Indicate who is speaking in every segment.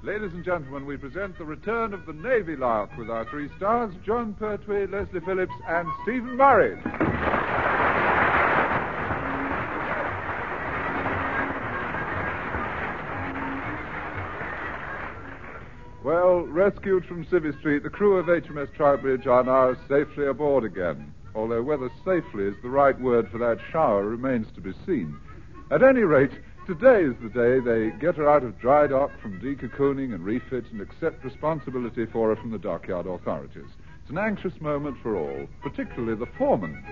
Speaker 1: Ladies and gentlemen, we present the return of the Navy Lark with our three stars, John Pertwee, Leslie Phillips, and Stephen Murray. Well, rescued from Civvy Street, the crew of HMS Troutbridge are now safely aboard again, although whether safely is the right word for that shower remains to be seen. At any rate, today is the day they get her out of dry dock from decocooning and refit and accept responsibility for her from the dockyard authorities. It's an anxious moment for all, particularly the foreman.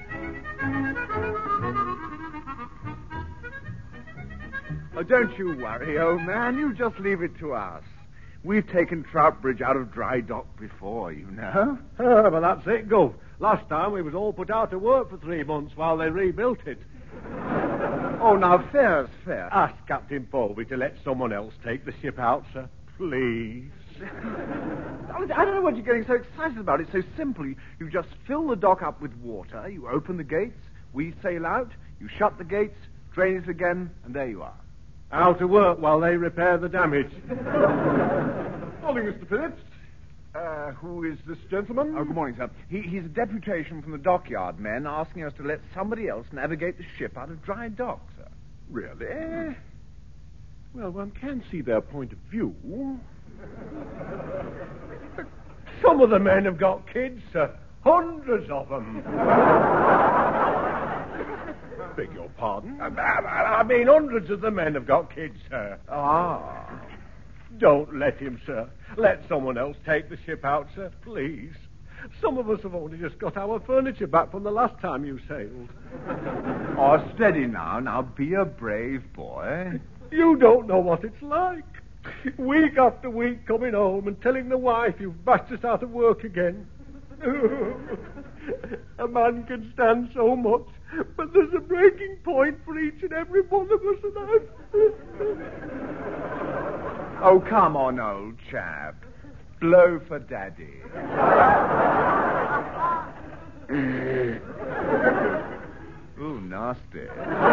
Speaker 2: Oh, don't you worry, old man. You just leave it to us. We've taken Troutbridge out of dry dock before, you know.
Speaker 3: But that's it, Gov. Last time we was all put out of work for 3 months while they rebuilt it.
Speaker 2: Oh, now, fair's fair.
Speaker 3: Ask Captain Bowlby to let someone else take the ship out, sir. Please.
Speaker 2: I don't know what you're getting so excited about. It's so simple. You just fill the dock up with water, you open the gates, we sail out, you shut the gates, drain it again, and there you are.
Speaker 3: Out of work while they repair the damage.
Speaker 4: Morning, Mr. Phillips. Who is this gentleman?
Speaker 2: Oh, good morning, sir. He's a deputation from the dockyard men asking us to let somebody else navigate the ship out of dry dock, sir.
Speaker 4: Really? Well, one can see their point of view.
Speaker 3: Some of the men have got kids, sir. Hundreds of them. Beg your pardon? I mean, hundreds of the men have got kids, sir.
Speaker 2: Ah.
Speaker 3: Don't let him, sir. Let someone else take the ship out, sir, please. Some of us have only just got our furniture back from the last time you sailed.
Speaker 2: Oh, steady now. Now, be a brave boy.
Speaker 3: You don't know what it's like. Week after week coming home and telling the wife you've bashed us out of work again. A man can stand so much, but there's a breaking point for each and every one of us, and
Speaker 2: Oh, come on, old chap. Blow for Daddy. Ooh, nasty.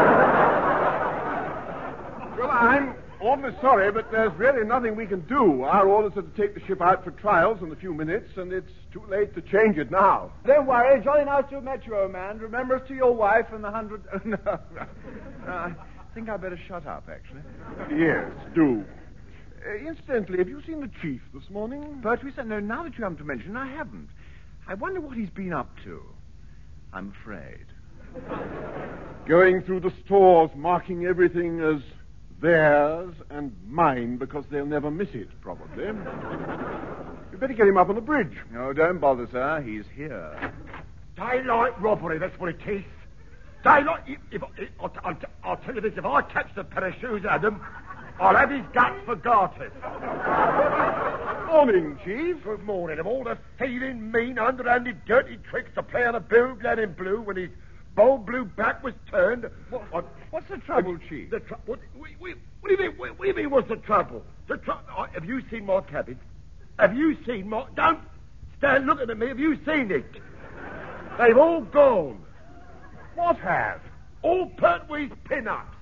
Speaker 4: Well, I'm awfully sorry, but there's really nothing we can do. Our orders are to take the ship out for trials in a few minutes, and it's too late to change it now.
Speaker 2: Don't worry. Jolly nice to have met you, old man. Remember us to your wife and the 100... Oh, no. I think I better shut up, actually.
Speaker 4: Yes, do. Incidentally, have you seen the chief this morning?
Speaker 2: Pertwee said, no, now that you happen to mention it, I haven't. I wonder what he's been up to. I'm afraid.
Speaker 4: Going through the stores, marking everything as theirs and mine, because they'll never miss it, probably. You'd better get him up on the bridge.
Speaker 2: No, don't bother, sir. He's here.
Speaker 3: Daylight robbery, that's what it is. Daylight... I'll tell you this, if I catch the pair of shoes, Adam, I'll have his guts for garters.
Speaker 4: Morning, Chief.
Speaker 3: Good morning. Of all the thieving, mean, underhanded, dirty tricks to play on a blue lad in blue when his bold blue back was turned...
Speaker 2: What's the trouble, Chief?
Speaker 3: What do you mean? What do you mean, what's the trouble? Have you seen my cabin? Have you seen my... Don't stand looking at me. Have you seen it? They've all gone.
Speaker 4: What have?
Speaker 3: All Pertwee's pin-ups.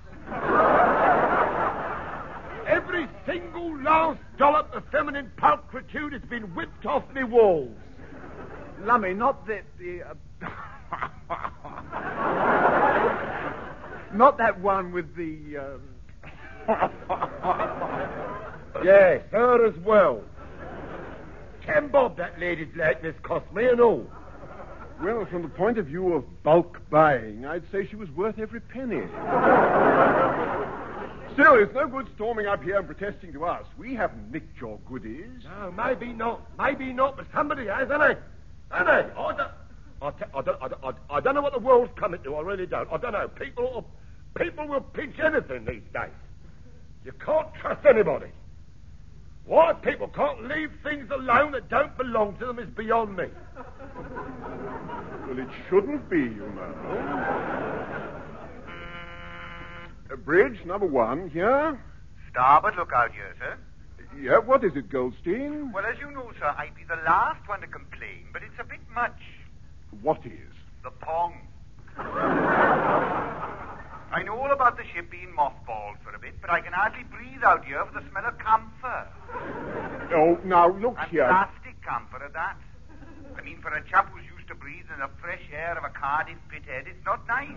Speaker 3: Every single last dollop of feminine pulchritude has been whipped off me walls.
Speaker 2: Lummy, not the not that one with the,
Speaker 3: Yes, her as well. 10 bob that lady's likeness cost me and all.
Speaker 4: Well, from the point of view of bulk buying, I'd say she was worth every penny. Still, it's no good storming up here and protesting to us. We haven't nicked your goodies.
Speaker 3: No, maybe not, but somebody has, hasn't they? I don't know what the world's coming to. I really don't. I don't know. People will pinch anything these days. You can't trust anybody. Why people can't leave things alone that don't belong to them is beyond me.
Speaker 4: Well, it shouldn't be, you know. Bridge number 1 here.
Speaker 5: Starboard lookout here, sir.
Speaker 4: Yeah, what is it, Goldstein?
Speaker 5: Well, as you know, sir, I'd be the last one to complain, but it's a bit much.
Speaker 4: What is?
Speaker 5: The pong. I know all about the the ship being mothballed for a bit, but I can hardly breathe out here for the smell of camphor.
Speaker 4: Oh, now, look
Speaker 5: And
Speaker 4: here.
Speaker 5: plastic camphor at that. I mean, for a chap who's used to breathing the fresh air of a Cardiff pithead, it's not nice.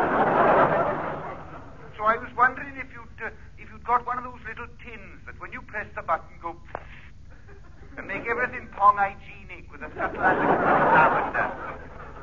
Speaker 5: So I was wondering if you'd got one of those little tins that when you press the button go and make everything pong hygienic with a subtle lavender.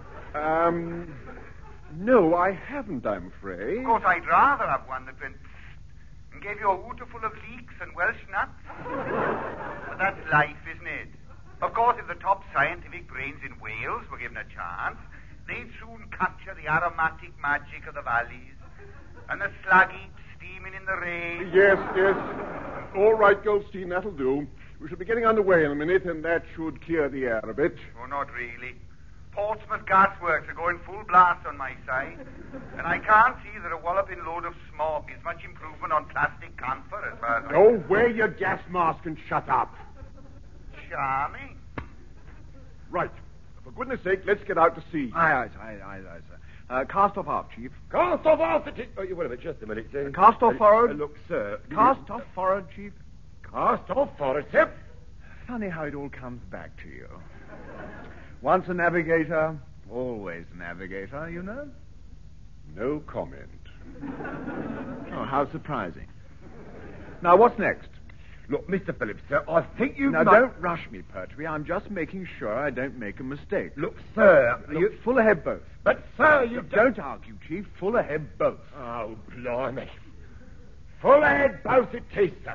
Speaker 4: No, I haven't, I'm afraid.
Speaker 5: Of course, I'd rather have one that went and gave you a hooter full of leeks and Welsh nuts. But that's life, isn't it? Of course, if the top scientific brains in Wales were given a chance, they'd soon capture the aromatic magic of the valleys and the slag heaps steaming in the rain.
Speaker 4: Yes. All right, Goldstein, that'll do. We shall be getting underway in a minute, and that should clear the air a bit.
Speaker 5: Oh, not really. Portsmouth Gasworks are going full blast on my side, and I can't see that a walloping load of smog is much improvement on plastic camphor as far as
Speaker 4: Oh, wear your gas mask and shut up.
Speaker 5: Charming.
Speaker 4: Right. For goodness sake, let's get out to sea.
Speaker 2: Aye, sir. Cast off aft, Chief.
Speaker 3: Cast off after... Oh, you wait a minute, just a minute, sir.
Speaker 2: Cast off forward.
Speaker 3: Look, sir.
Speaker 2: Cast off forward, Chief.
Speaker 3: Cast off forward, sir.
Speaker 2: Funny how it all comes back to you. Once a navigator, always a navigator, you know.
Speaker 4: No comment.
Speaker 2: Oh, how surprising. Now, what's next?
Speaker 3: Look, Mr. Phillips, sir, I think you
Speaker 2: Now,
Speaker 3: might...
Speaker 2: don't rush me, Pertwee. I'm just making sure I don't make a mistake.
Speaker 3: Look, sir...
Speaker 2: You full ahead both.
Speaker 3: But, sir, you
Speaker 2: Don't argue, Chief. Full ahead both.
Speaker 3: Oh, blimey. Full ahead both it is, sir.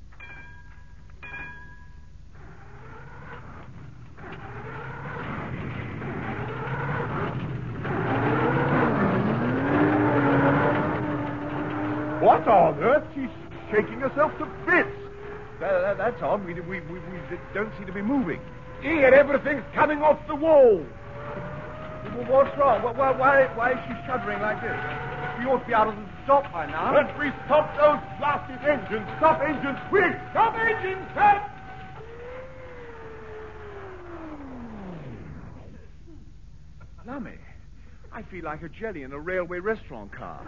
Speaker 4: What on earth? She's shaking herself to bits.
Speaker 2: That's odd. We don't seem to be moving.
Speaker 3: Ian, everything's coming off the wall.
Speaker 2: Well, what's wrong? Why is she shuddering like this? We ought to be out of the stop by now.
Speaker 4: Let's we stop those blasted engines. Stop engines, quick!
Speaker 3: Stop engine, sir!
Speaker 2: Lummy, I feel like a jelly in a railway restaurant car.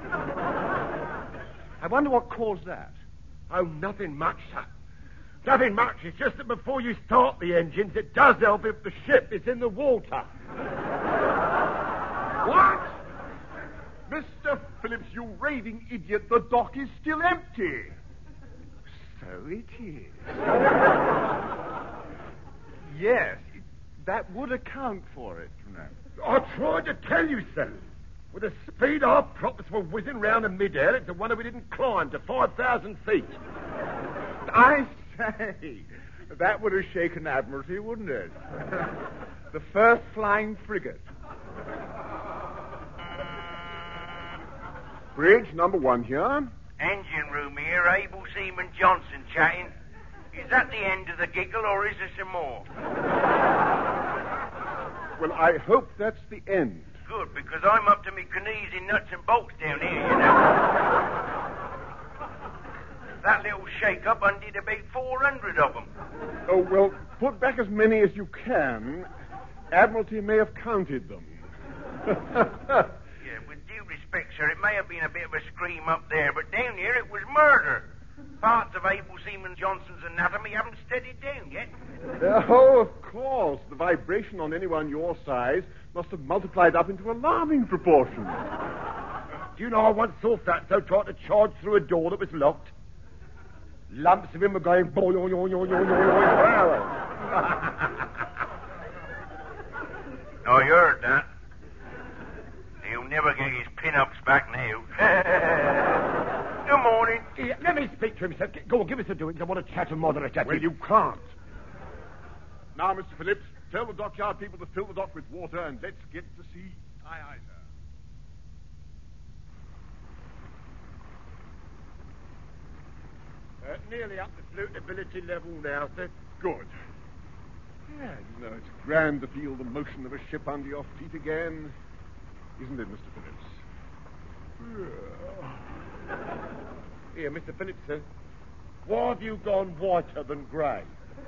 Speaker 2: I wonder what caused that.
Speaker 3: Oh, nothing much, sir. Nothing much. It's just that before you start the engines, it does help if the ship is in the water.
Speaker 4: What? Mr. Phillips, you raving idiot, the dock is still empty.
Speaker 2: So it is. Yes, that would account for it, you know.
Speaker 3: I tried to tell you, sir. With the speed our props were whizzing round in midair, it's a wonder we didn't climb to 5,000 feet.
Speaker 2: I say, that would have shaken Admiralty, wouldn't it? The first flying frigate.
Speaker 4: Bridge number 1 here.
Speaker 6: Engine room here, Able Seaman Johnson chatting. Is that the end of the giggle, or is there some more?
Speaker 4: Well, I hope that's the end.
Speaker 6: Good, because I'm up to me knees in nuts and bolts down here, you know. That little shake-up undid about 400 of them.
Speaker 4: Oh, well, put back as many as you can. Admiralty may have counted them.
Speaker 6: Yeah, with due respect, sir, it may have been a bit of a scream up there, but down here it was murder. Parts of Able Seaman Johnson's anatomy haven't steadied down yet.
Speaker 4: Oh, of course. The vibration on anyone your size must have multiplied up into alarming proportions.
Speaker 3: Do you know, I once saw Fatso try to charge through a door that was locked. Lumps of him were going...
Speaker 6: Oh, you heard that. He'll never get his pin-ups back now. Good morning.
Speaker 3: Yeah, let me speak to him, sir. Go on, give us a doing. I want to chat to Mother at
Speaker 4: Well, you can't. Now, Mr. Phillips, tell the dockyard people to fill the dock with water and let's get to sea.
Speaker 2: Aye, aye, sir.
Speaker 3: Nearly up to floatability level now, sir.
Speaker 4: Good. Yeah, you know, it's grand to feel the motion of a ship under your feet again. Isn't it, Mr. Phillips?
Speaker 3: Here, Mr. Phillips, sir. Why have you gone whiter than grey?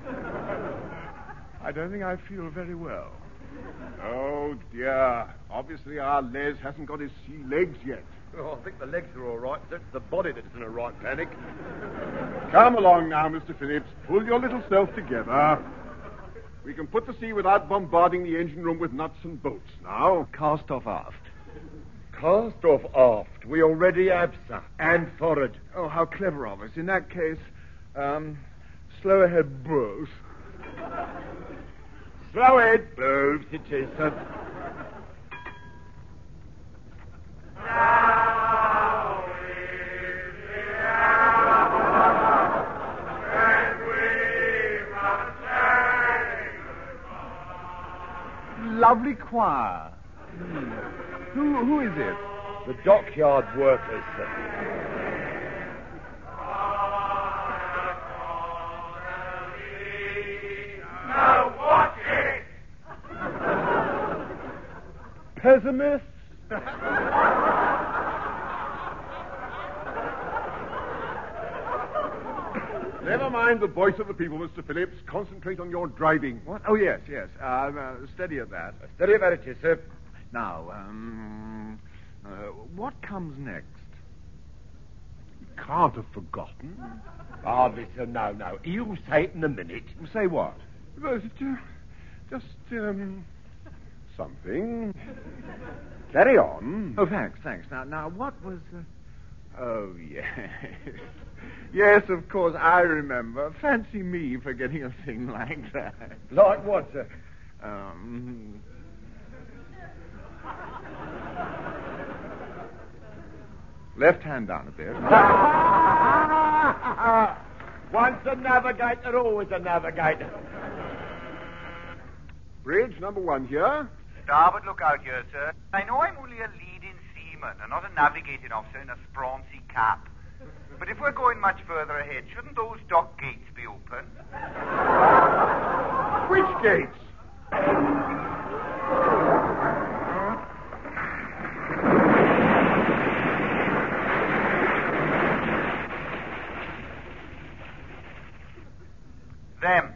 Speaker 2: I don't think I feel very well.
Speaker 4: Oh, dear. Obviously, our Les hasn't got his sea legs yet.
Speaker 3: Oh, I think the legs are all right. It's the body that's in a right panic.
Speaker 4: Come along now, Mr. Phillips. Pull your little self together. We can put to sea without bombarding the engine room with nuts and bolts now.
Speaker 2: Cast off aft.
Speaker 3: Cast off aft. We already have, sir. And forward.
Speaker 2: Oh, how clever of us. In that case, slow ahead, both.
Speaker 3: Slow it. Both it is, sir.
Speaker 2: Lovely choir. Who is it?
Speaker 3: The dockyard workers, sir.
Speaker 6: Now watch it!
Speaker 3: Pessimists?
Speaker 4: Never mind the voice of the people, Mr. Phillips. Concentrate on your driving.
Speaker 2: What? Oh, yes. Steady at that.
Speaker 3: Steady about it, yes, sir.
Speaker 2: Now, what comes next?
Speaker 4: You can't have forgotten.
Speaker 3: Hardly, sir. No. You say it in a minute.
Speaker 2: Say what?
Speaker 4: Well, just, something. Carry on.
Speaker 2: Oh, thanks. Now, what was... Oh, yes. Yes, of course, I remember. Fancy me forgetting a thing like that.
Speaker 3: Like what, sir?
Speaker 2: Left hand down a bit.
Speaker 3: Once a navigator, always a navigator.
Speaker 4: Bridge number 1 here.
Speaker 5: Starboard lookout here, sir. I know I'm only a leading seaman and not a navigating officer in a sprawny cap. But if we're going much further ahead, shouldn't those dock gates be open?
Speaker 4: Which gates?
Speaker 5: Them.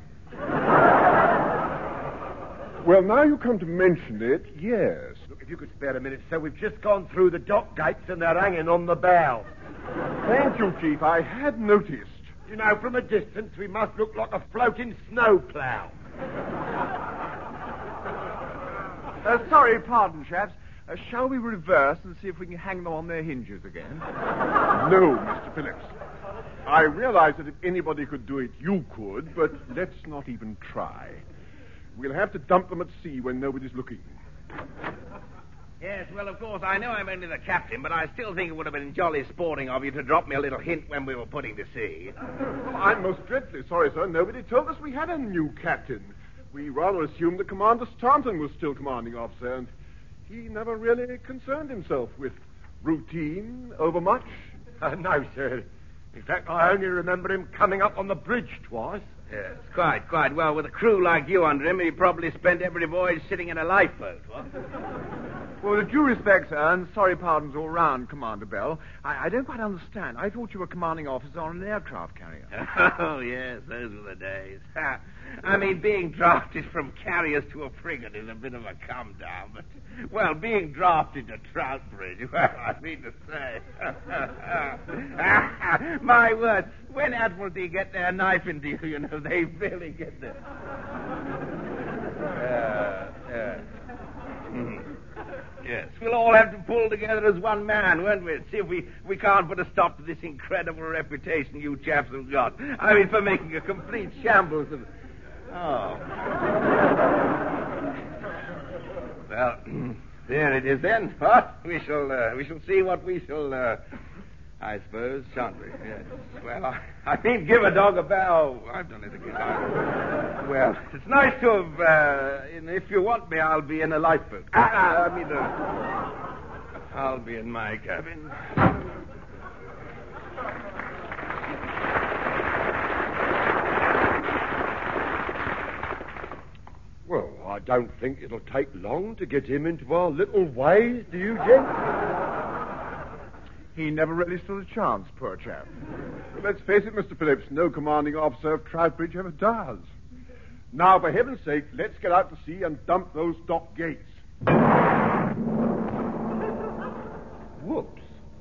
Speaker 4: Well, now you come to mention it, yes.
Speaker 3: Look, if you could spare a minute, sir, we've just gone through the dock gates and they're hanging on the bow.
Speaker 4: Thank you, Chief. I had noticed.
Speaker 3: You know, from a distance, we must look like a floating snowplow.
Speaker 2: Sorry, pardon, chaps. Shall we reverse and see if we can hang them on their hinges again?
Speaker 4: No, Mr. Phillips. I realize that if anybody could do it, you could, but let's not even try. We'll have to dump them at sea when nobody's looking.
Speaker 7: Yes, well, of course, I know I'm only the captain, but I still think it would have been jolly sporting of you to drop me a little hint when we were putting to sea.
Speaker 4: Well, I'm most dreadfully sorry, sir. Nobody told us we had a new captain. We rather assumed that Commander Staunton was still commanding officer, and he never really concerned himself with routine overmuch.
Speaker 3: No, sir. In fact, I only remember him coming up on the bridge twice.
Speaker 7: Yes, quite. Well, with a crew like you under him, he probably spent every voyage sitting in a lifeboat, what?
Speaker 2: Well, with due respect, sir, and sorry pardons all round, Commander Bell, I don't quite understand. I thought you were commanding officer on an aircraft carrier.
Speaker 7: Oh, yes, those were the days. I mean, being drafted from carriers to a frigate is a bit of a come-down, but, well, being drafted to Troutbridge, well, I mean to say. My word, when Admiralty get their knife into you, you know, they really get their... Yes, we'll all have to pull together as one man, won't we? See if we can't put a stop to this incredible reputation you chaps have got. I mean, for making a complete shambles of... Oh. Well, there it is then. What? We shall see what we shall, I suppose, shan't we? Yes. Well, I mean, give a dog a bow. I've done it again. Well, it's nice to have, if you want me, I'll be in a lifeboat. I'll be in my cabin.
Speaker 3: Well, I don't think it'll take long to get him into our little ways, do you, gents?
Speaker 2: He never really stood a chance, poor chap.
Speaker 4: But let's face it, Mr. Phillips, no commanding officer of Troutbridge ever does. Now, for heaven's sake, let's get out to sea and dump those dock gates.
Speaker 3: Whoops.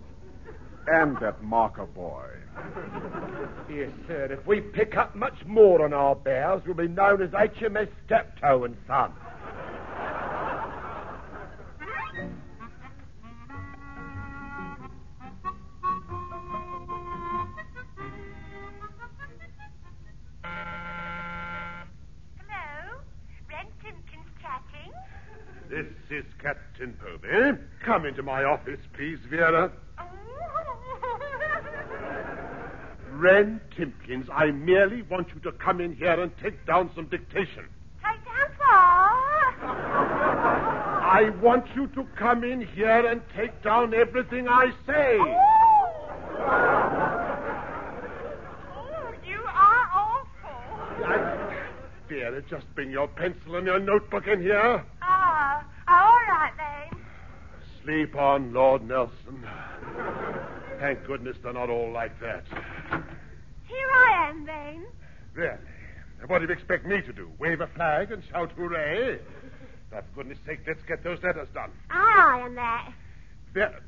Speaker 4: And that marker boy.
Speaker 3: Yes, sir. If we pick up much more on our bows, we'll be known as HMS Steptoe and Son. This is Captain Povey. Come into my office, please, Vera. Wren Timpkins, I merely want you to come in here and take down some dictation.
Speaker 8: Take down what?
Speaker 3: I want you to come in here and take down everything I say.
Speaker 8: Oh, you are awful.
Speaker 3: Vera, just bring your pencil and your notebook in here.
Speaker 8: All right, then.
Speaker 3: Sleep on, Lord Nelson. Thank goodness they're not all like that.
Speaker 8: Here I am, then.
Speaker 3: Really? What do you expect me to do? Wave a flag and shout hooray? For goodness sake, let's get those letters done.
Speaker 8: I am that.
Speaker 3: Vera.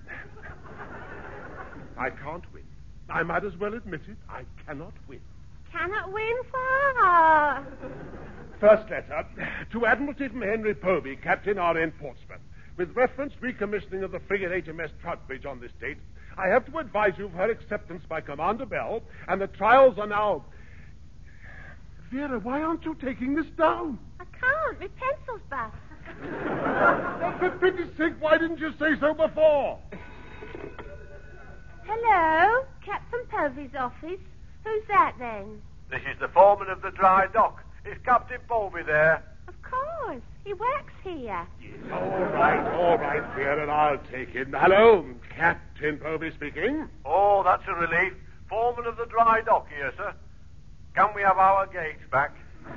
Speaker 3: I can't win. I might as well admit it. I cannot win.
Speaker 8: Cannot win for?
Speaker 3: First letter to Admiralty from Henry Povey, Captain R.N. Portsmouth. With reference recommissioning of the frigate HMS Troutbridge on this date, I have to advise you of her acceptance by Commander Bell, and the trials are now... Vera, why aren't you taking this down?
Speaker 8: I can't. My pencil's bust.
Speaker 3: Oh, for pity's sake, why didn't you say so before?
Speaker 8: Hello, Captain Povey's office. Who's that, then?
Speaker 6: This is the foreman of the dry dock. Is Captain Povey there?
Speaker 8: Of course. He works here.
Speaker 3: All right, Vera, I'll take it. Hello, Captain Povey speaking.
Speaker 6: Oh, that's a relief. Foreman of the dry dock here, sir. Can we have our gates back?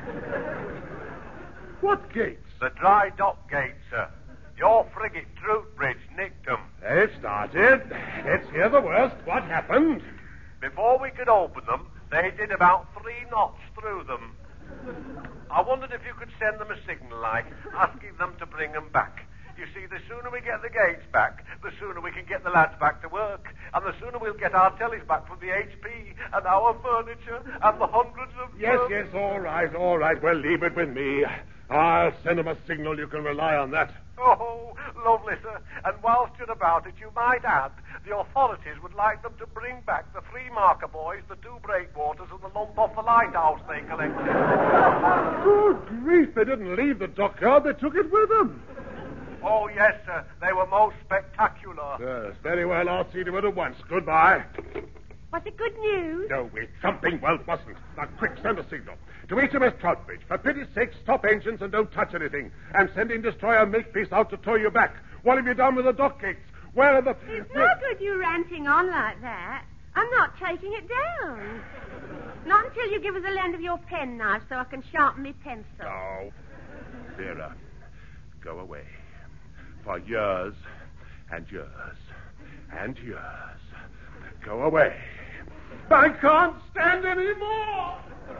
Speaker 3: What gates?
Speaker 6: The dry dock gates, sir. Your frigate Troutbridge nicked them.
Speaker 3: It started. Let's hear the worst. What happened?
Speaker 6: Before we could open them, they did about 3 knots through them. I wondered if you could send them a signal like, asking them to bring them back. You see, the sooner we get the gates back, the sooner we can get the lads back to work, and the sooner we'll get our tellies back from the HP, and our furniture, and the hundreds of...
Speaker 3: Yes, all right. Well, leave it with me. I'll send them a signal. You can rely on that.
Speaker 6: Oh, lovely, sir. And whilst you're about it, you might add, the authorities would like them to bring back the 3 marker boys, the 2 breakwaters, and the lump off the lighthouse they collected.
Speaker 3: Good grief, they didn't leave the dockyard. They took it with them.
Speaker 6: Oh, yes, sir. They were most spectacular.
Speaker 3: Yes, very well. I'll see to it at once. Goodbye.
Speaker 8: Was it good news?
Speaker 3: No, it's something. Well, it wasn't. Now, quick, send a signal. To HMS Troutbridge, for pity's sake, stop engines and don't touch anything. And send in destroyer Makepeace out to tow you back. What have you done with the dock gates? Where are the...
Speaker 8: It's no good you ranting on like that. I'm not taking it down. Not until you give us a lend of your penknife so I can sharpen my pencil.
Speaker 3: Oh, Vera, go away. For years and years and years. Go away. I can't stand any more.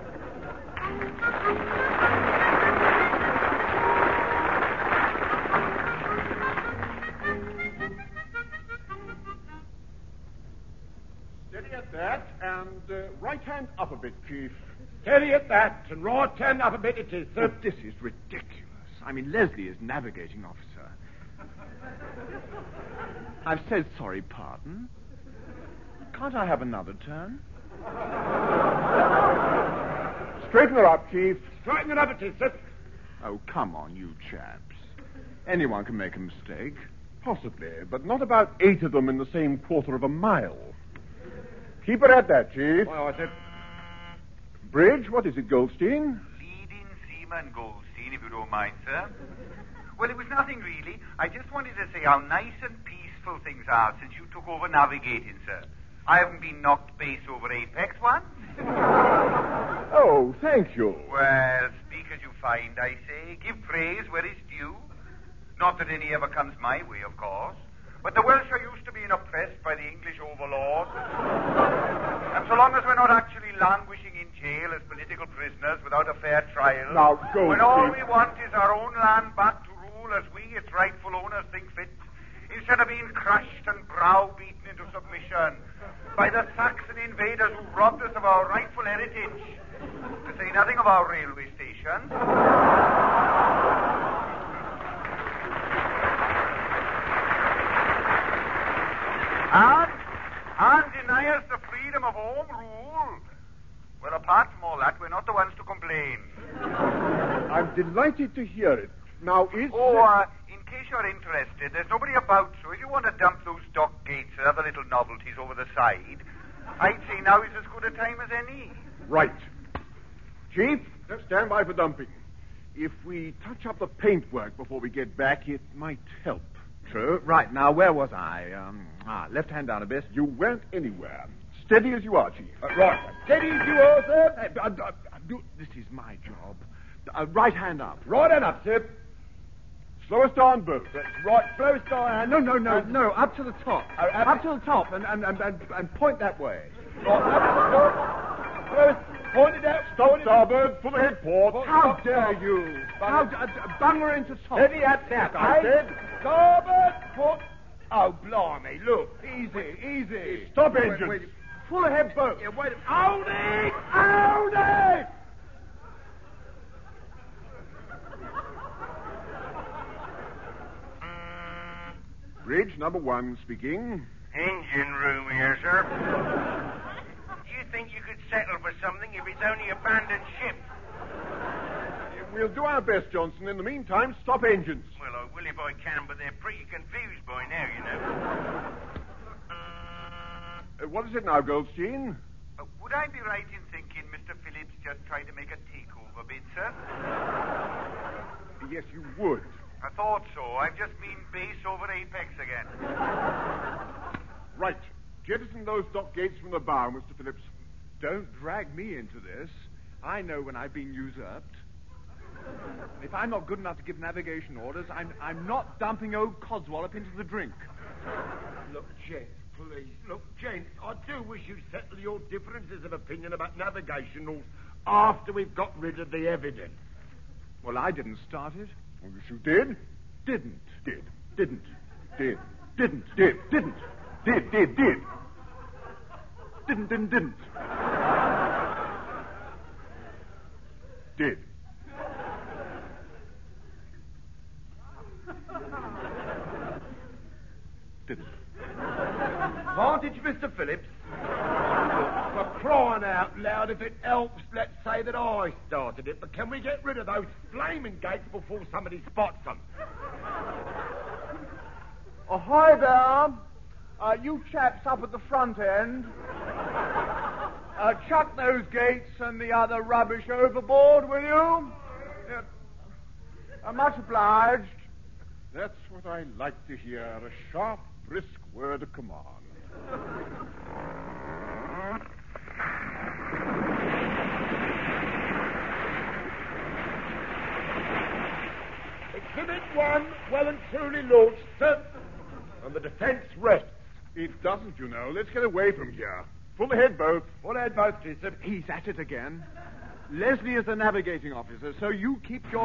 Speaker 4: Steady at that, and right hand up a bit, Chief.
Speaker 3: Steady at that, and raw 10 up a bit it is, sir.
Speaker 2: This is ridiculous. I mean, Leslie is navigating officer. I've said sorry, pardon. Can't I have another turn?
Speaker 4: Straighten her up, Chief.
Speaker 3: Straighten it up it is, sir.
Speaker 2: Oh, come on, you chaps. Anyone can make a mistake.
Speaker 4: Possibly, but not about 8 of them in the same quarter of a mile. Keep it at that, Chief.
Speaker 3: Oh, I said...
Speaker 4: Bridge, what is it, Goldstein?
Speaker 5: Leading seaman Goldstein, if you don't mind, sir. Well, it was nothing really. I just wanted to say how nice and peaceful things are since you took over navigating, sir. I haven't been knocked base over Apex once.
Speaker 4: Oh, thank you.
Speaker 5: Well, speak as you find, I say. Give praise where it's due. Not that any ever comes my way, of course. But the Welsh are used to being oppressed by the English overlords. And so long as we're not actually languishing in jail as political prisoners without a fair trial,
Speaker 4: now, go,
Speaker 5: when all
Speaker 4: Chief.
Speaker 5: we want is our own land back to rule as we, its rightful owners, think fit, instead of being crushed and browbeaten into submission by the Saxon invaders who robbed us of our rightful heritage. To say nothing of our railway station. And deny us the freedom of home rule. Well, apart from all that, we're not the ones to complain.
Speaker 4: I'm delighted to hear it. Now,
Speaker 5: in case you're interested, there's nobody about, so if you want to dump those dock gates and other little novelties over the side, I'd say now is as good a time as any.
Speaker 4: Right. Chief, stand by for dumping. If we touch up the paintwork before we get back, it might help.
Speaker 2: True. Right, now, where was I? Left hand down a bit.
Speaker 4: You weren't anywhere. Steady as you are, Chief.
Speaker 2: Right. Steady as you are, sir. This is my job. Right hand up.
Speaker 4: Right hand up, sir. Slow us down, both.
Speaker 2: That's right. Slow us down. No. Up to the top. Up to the top and point that way.
Speaker 4: Right, up to the top. Slow us. Point it out. Stop, starboard. Full ahead, port.
Speaker 2: How dare you? Bungler into top.
Speaker 4: Steady at that, I said.
Speaker 2: Starboard, port. Oh, blimey, look. Easy.
Speaker 4: Stop engines.
Speaker 2: Wait. Full ahead boat.
Speaker 4: Yeah, wait a minute.
Speaker 2: Hold it!
Speaker 4: Bridge number 1 speaking.
Speaker 6: Engine room here, sir. Do you think you could settle for something if it's only abandoned ship?
Speaker 4: We'll do our best, Johnson. In the meantime, stop engines.
Speaker 6: Well, I will if I can, but they're pretty confused by now, you know.
Speaker 4: What is it now, Goldstein?
Speaker 5: Would I be right in thinking Mr. Phillips just tried to make a takeover bid, sir?
Speaker 4: Yes, you would.
Speaker 5: I thought so. I've just been base over Apex again.
Speaker 4: Right. Jettison those dock gates from the bow, Mr. Phillips.
Speaker 2: Don't drag me into this. I know when I've been usurped. If I'm not good enough to give navigation orders, I'm not dumping old Codswallop into the drink.
Speaker 3: Look, gents, please. Look, gents, I do wish you'd settle your differences of opinion about navigation rules after we've got rid of the evidence.
Speaker 2: Well, I didn't start it.
Speaker 4: Well, yes, you did.
Speaker 2: Didn't.
Speaker 4: Did.
Speaker 2: Didn't.
Speaker 4: Did.
Speaker 2: Didn't.
Speaker 4: Did.
Speaker 2: Didn't.
Speaker 4: Did.
Speaker 2: Didn't.
Speaker 4: Did.
Speaker 2: Didn't.
Speaker 3: Vantage, Mr. Phillips. For crying out loud, if it helps, let's say that I started it, but can we get rid of those flaming gates before somebody spots them?
Speaker 2: Hi there. You chaps up at the front end. Chuck those gates and the other rubbish overboard, will you? Much obliged.
Speaker 4: That's what I like to hear. A sharp, brisk word of command.
Speaker 3: Exhibit 1, well and truly launched, sir. And the defense rests.
Speaker 4: It doesn't, you know. Let's get away from here. Full ahead, both.
Speaker 2: Full ahead, both, sir. He's at it again. Leslie is the navigating officer, so you keep your...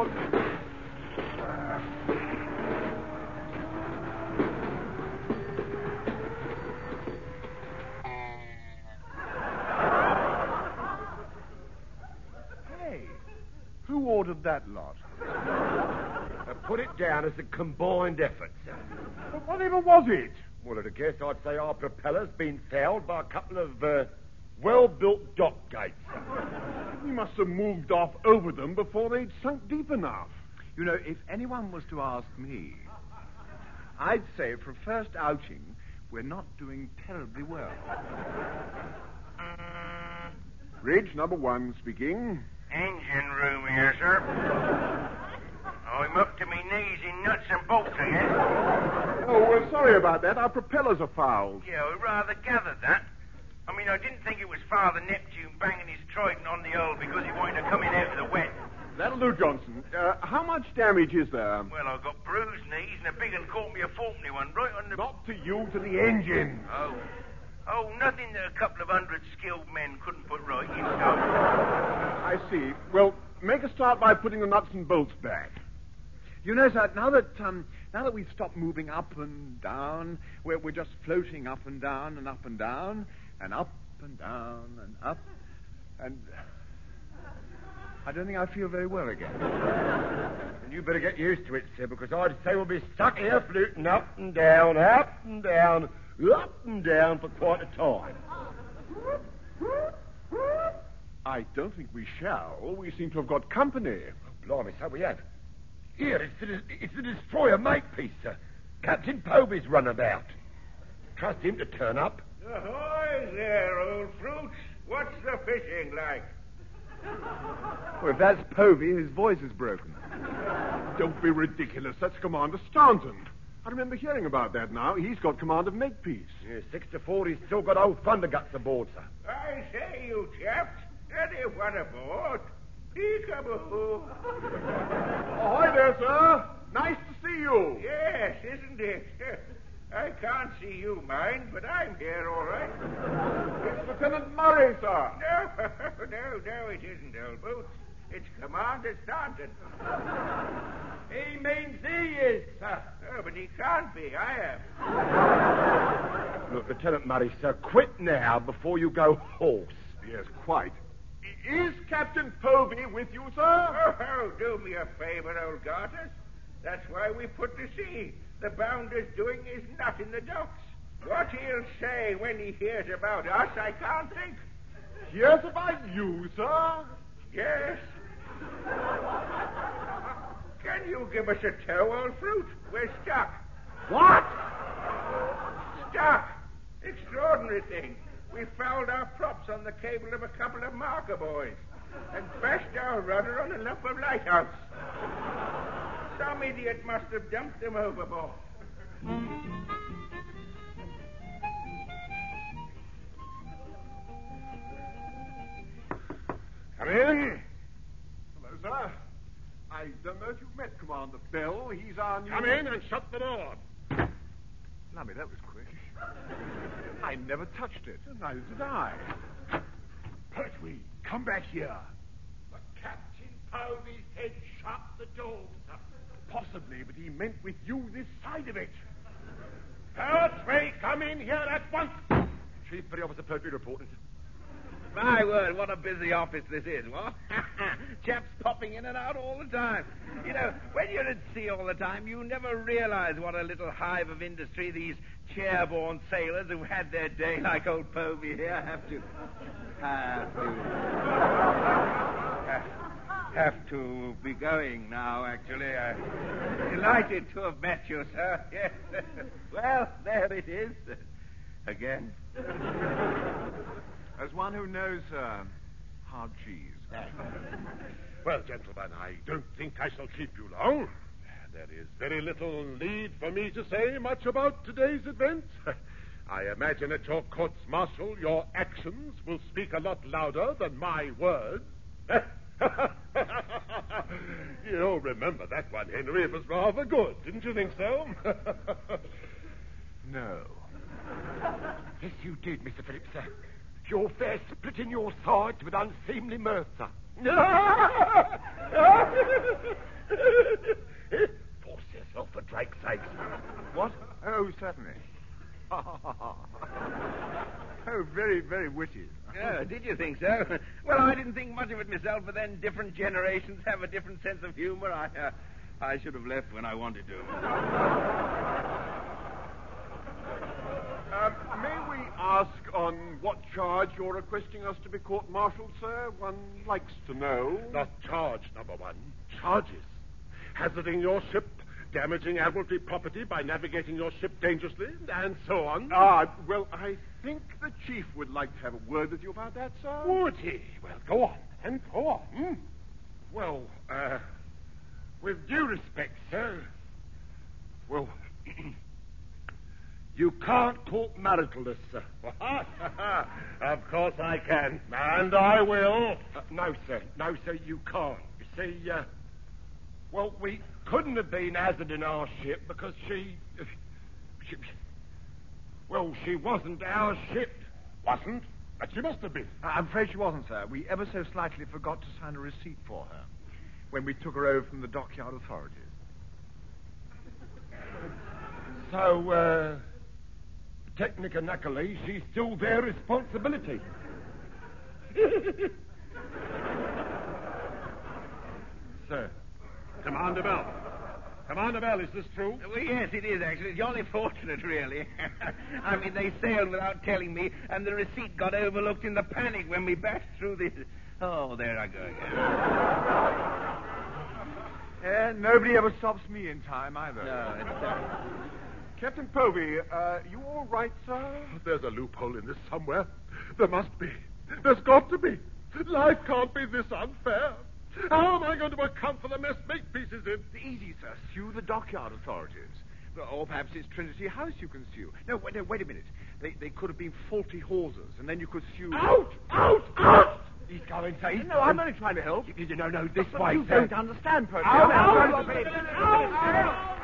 Speaker 2: Hey, who ordered that lot?
Speaker 3: Put it down as a combined effort, sir.
Speaker 4: But whatever was it?
Speaker 3: Well, at a guess, I'd say our propeller's been fouled by a couple of well-built dock gates.
Speaker 4: We must have moved off over them before they'd sunk deep enough.
Speaker 2: You know, if anyone was to ask me, I'd say for a first outing, we're not doing terribly well.
Speaker 4: Bridge number 1 speaking.
Speaker 6: Engine room here, sir. I'm up to my knees in nuts and bolts again.
Speaker 4: Oh, well, sorry about that. Our propellers are fouled.
Speaker 6: Yeah, I rather gathered that. I mean, I didn't think it was Father Neptune banging his trident on the hull because he wanted to come in out of the wet.
Speaker 4: That'll do, Johnson. How much damage is there?
Speaker 6: Well, I've got bruised knees and a big one caught me a fourpenny one right on the...
Speaker 4: Not to you, to the engine.
Speaker 6: Oh, nothing that a couple of 100 skilled men couldn't put right, you know.
Speaker 4: I see. Well, make a start by putting the nuts and bolts back.
Speaker 2: You know, sir, now that Now that we've stopped moving up and down, we're just floating up and down and up and down and up and down and up and... I don't think I feel very well again.
Speaker 3: And you better get used to it, sir, because I'd say we'll be stuck here floating up and down for quite a time.
Speaker 4: I don't think we shall. We seem to have got company.
Speaker 3: Oh, blimey, so we have. Here, it's the destroyer Makepeace, sir. Captain Povey's run about. Trust him to turn up.
Speaker 9: Ahoy there, old fruits. What's the fishing like?
Speaker 2: Well, if that's Povey, his voice is broken.
Speaker 4: Don't be ridiculous. That's Commander Staunton. I remember hearing about that now. He's got command of Makepeace.
Speaker 3: Yeah, 6 to 4, he's still got old Thunderguts aboard, sir.
Speaker 9: I say, you chaps, anyone aboard? Peekaboo.
Speaker 4: Ahoy there, sir. Nice to see you.
Speaker 9: Yes, isn't it? I can't see you, mind, but I'm here all right.
Speaker 4: It's Lieutenant Murray, sir.
Speaker 9: No, it isn't, old boots. It's Commander Staunton.
Speaker 3: He means he is, sir.
Speaker 9: Oh, but he can't be. I am.
Speaker 3: Look, Lieutenant Murray, sir, quit now before you go hoarse.
Speaker 4: Yes, quite. Is Captain Povey with you, sir?
Speaker 9: Oh, do me a favor, old Garters. That's why we put to sea. The bounder's doing his nut in the docks. What he'll say when he hears about us, I can't think.
Speaker 4: Hears about you, sir?
Speaker 9: Yes. Can you give us a tow, old fruit? We're stuck.
Speaker 4: What?
Speaker 9: Stuck. Extraordinary thing. We fouled our props on the cable of a couple of marker buoys and bashed our rudder on a lump of lighthouse. Some idiot must have dumped them overboard.
Speaker 4: Come in. Hello, sir. I don't know if you've met Commander Bell. He's our new...
Speaker 3: Come in and shut the door.
Speaker 2: Lummy, that was quick. I never touched it. Neither did I.
Speaker 3: Pertwee, come back here. But Captain Povey said shut the door, sir.
Speaker 4: Possibly, but he meant with you this side of it.
Speaker 3: Pertwee, come in here at once. Chief Petty Officer Pertwee reporting.
Speaker 7: My word, what a busy office this is, what? Chaps popping in and out all the time. You know, when you're at sea all the time, you never realize what a little hive of industry these chair-borne sailors who've had their day like old Povey here have to be going now, actually. I'm delighted to have met you, sir. Yes. Well, there it is. Again.
Speaker 2: As one who knows hard cheese.
Speaker 3: Well, gentlemen, I don't think I shall keep you long. There is very little need for me to say much about today's event. I imagine at your courts martial, your actions will speak a lot louder than my words. You all remember that one, Henry. It was rather good, didn't you think so?
Speaker 2: No.
Speaker 3: Yes, you did, Mr. Phillips, sir. Your fair splitting your sides with unseemly mirth, sir. Force yourself, for Drake's sake.
Speaker 2: What? Oh, certainly. Oh, very, very witty.
Speaker 7: Oh, did you think so? Well, I didn't think much of it myself, but then different generations have a different sense of humor. I should have left when I wanted to.
Speaker 4: May we ask on what charge you're requesting us to be court-martialed, sir? One likes to know.
Speaker 3: Not charge, number one. Charges. Hazarding your ship, damaging Admiralty property by navigating your ship dangerously, and so on.
Speaker 4: Well, I think the chief would like to have a word with you about that, sir.
Speaker 3: Would he? Well, go on, and go on. Well, with due respect, sir, well, you can't talk maritalness, sir. Of course I can. And I will. No, sir, you can't. You see, well, we couldn't have been hazarding our ship because she wasn't our ship. Wasn't? But she must have been.
Speaker 2: I'm afraid she wasn't, sir. We ever so slightly forgot to sign a receipt for her when we took her over from the dockyard authorities.
Speaker 3: So, technically, she's still their responsibility. Sir.
Speaker 4: Commander Bell. Commander Bell, is this true?
Speaker 7: Well, yes, it is, actually. Jolly fortunate, really. I mean, they sailed without telling me, and the receipt got overlooked in the panic when we bashed through the... Oh, there I go again.
Speaker 2: Nobody ever stops me in time, either.
Speaker 7: No, it's...
Speaker 4: Captain Povey, you all right, sir?
Speaker 3: There's a loophole in this somewhere. There must be. There's got to be. Life can't be this unfair. How am I going to account for the mess Makepeace is in?
Speaker 2: Easy, sir. Sue the dockyard authorities. Or perhaps it's Trinity House you can sue. No, wait a minute. They could have been faulty hawsers, and then you could sue...
Speaker 3: Out! Out! Out!
Speaker 2: He's going to... No, I'm only trying to help.
Speaker 3: No, this way,
Speaker 2: You
Speaker 3: sir.
Speaker 2: don't understand, Percy.
Speaker 3: Out!